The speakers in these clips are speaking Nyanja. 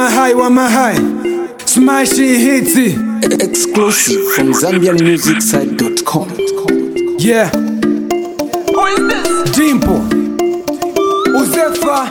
Wamahai, smashy hits. Exclusive from ZambianMusicSite.com. Yeah. Who is this? Jimpo, Uzefa,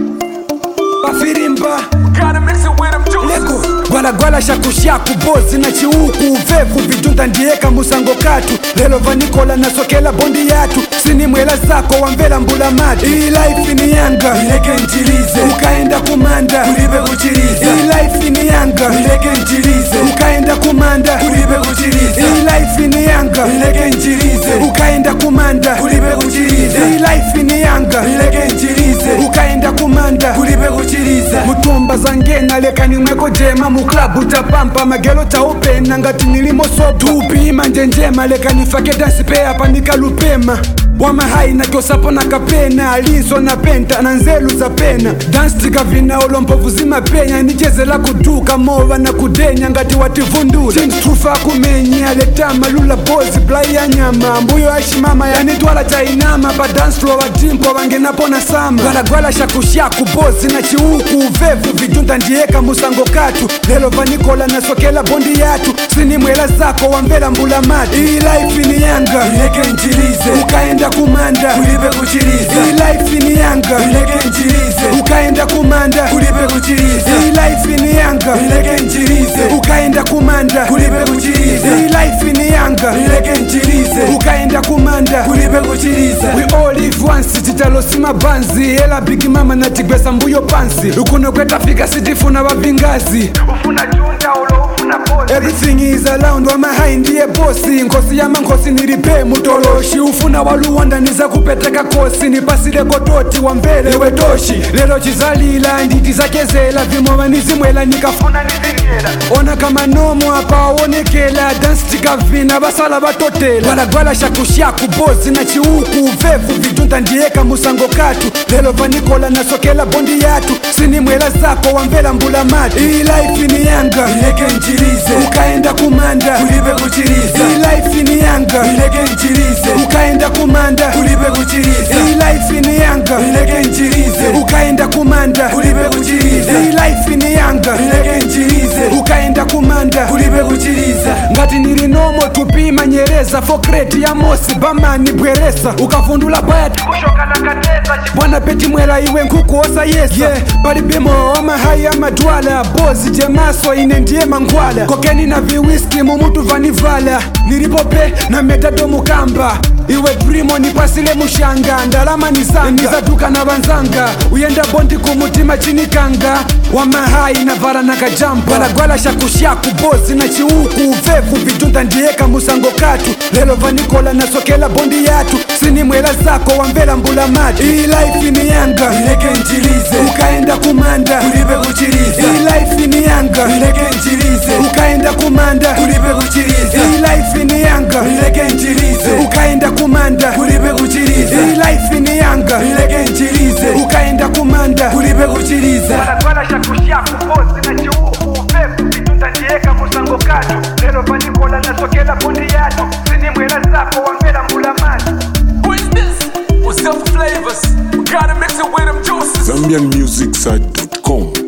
Pafirimba. Gotta mix it with them juices. Lego, gwala shakushaku bozi na chiuku uvevu vidunda ndieka musango katu lelo vanikola nasokela bondi yatu sini mwela zako wamvela mbula matu hii life ni yanga ileke njilize ukaenda kumanda kulibe kuchiliza hii life ni yanga ileke njilize ukaenda kumanda kulibe kuchiliza hii life ni yanga ileke njilize ukaenda kumanda kulibe kuchiliza hii life ni yanga ileke njilize ukaenda kumanda kulibe kuchiliza mutumba zangena lekani mweko jema muklabu tapampa magelo taupena ngati nilimo sopu tupima njenjema lekani fake dansi pe hapa nikalupema Wamahai na kiosapo na kapena alizo na penta na nzelu za pena dance tika vina olompovu zima penya nicheze la kuduka mova na kudenya ngati wativundula change trufa kumenya letama lula bozi play ya nyama mbuyo ashimama yanitwala chainama pa dance floor wa jimpo wangenapo na sama gwala shakushaku bozi na chiuku uvevu vidunda ndieka musango katu lelo vanikola nasokela bondi yatu sini mwela zako wamvela mbula matu hii life ni yanga ileke njilize ukaenda kumanda kulibe kuchiliza hii life ni yanga ileke njilize ukaenda kumanda kulibe kuchiliza hii life ni yanga ileke njilize ukaenda kumanda kulibe kuchiliza hii life ni yanga ileke njilize ukaenda kumanda kulibe kuchiliza we all live once titalosima banzi ela big mama na tigwesa mbuyo pansi ukuno kweta fika sitifuna wavingazi ufuna junda ulo ufuna bosi everything is around Wamahai ndiye bosi nkosi yama nkosi nilipe mutoloshi ufuna waluwanda niza kupeteka kosi nipasile kototi wambele ewe toshi lelo chizalila nditi zakezela vimova nizimwela nikafuna nizingela ona kama nomo apa waonekela dance tikavina basala batotela gwala shakushaku bozi na chiuku uvevu vidunda ndieka musango katu lelo vanikola nasokela bondi yatu sini mwela zako wamvela mbula matu hii life ni yanga ileke njilize ukaenda kumanda kulibe kuchiliza hii life ni yanga ileke njilize ukaenda kumanda kulibe kuchiliza hii life ni yanga ileke njilize ukaenda kumanda kulibe kuchiliza hii life ni yanga ileke njilize ukaenda kumanda kulibe kuchiliza ngati nilinomo tupima nyereza fokreti ya mosi bamani bweresa ukafundula baya tikushoka na kateza bwana peti mwela iwe nkukuosa yesa yeah, palipimo Wamahai amadwala bozi jemaso ine ndiye mangwala kokeni na viwiski mumutu vanivala nilipope na metado mukamba iwe primo nipasile mushanga ndalama nizanga nizaduka na banzanga uyenda bondi kumutima chinikanga Wamahai na vara na kajampa gwala shakushaku bozi na chiuku uvevu vidunda ndieka musango katu lelo vanikola nasokela bondi yatu sini mwela zako wamvela mbula matu hii life ni yanga ileke njilize ukaenda kumanda kulibe kuchiliza hii life ni yanga ileke njilize ukaenda kumanda kulibe kuchiliza hii life ni yanga ileke njilize ukaenda kumanda kulibe kuchiliza hii life ni yanga ileke njilize ukaenda kumanda kulibe kuchiliza gwala shakushaku bozi na chiuku uvevu vidunda ndieka musango katu lelo vanikola nasokela bondi yatu sini mwela zako wamvela mbula matu. Who is this? Uzefa Flavors. Gotta mix it with them juices. ZambianMusicSite.com.